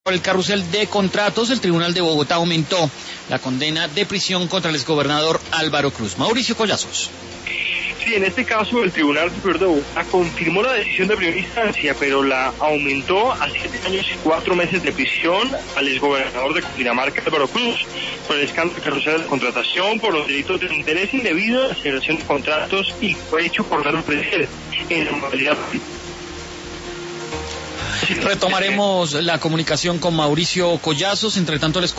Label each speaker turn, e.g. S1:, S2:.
S1: Por el carrusel de contratos, el Tribunal de Bogotá aumentó la condena de prisión contra el exgobernador Álvaro Cruz. Mauricio Collazos.
S2: Sí, en este caso el Tribunal Superior de Bogotá confirmó la decisión de primera instancia, pero la aumentó a 7 años y 4 meses de prisión al exgobernador de Cundinamarca, Álvaro Cruz, por el escándalo de carrusel de contratación, por los delitos de interés indebido, de celebración de contratos y fue hecho por Carlos Presidencia en la modalidad.
S1: Retomaremos la comunicación con Mauricio Collazos. Entre tanto, les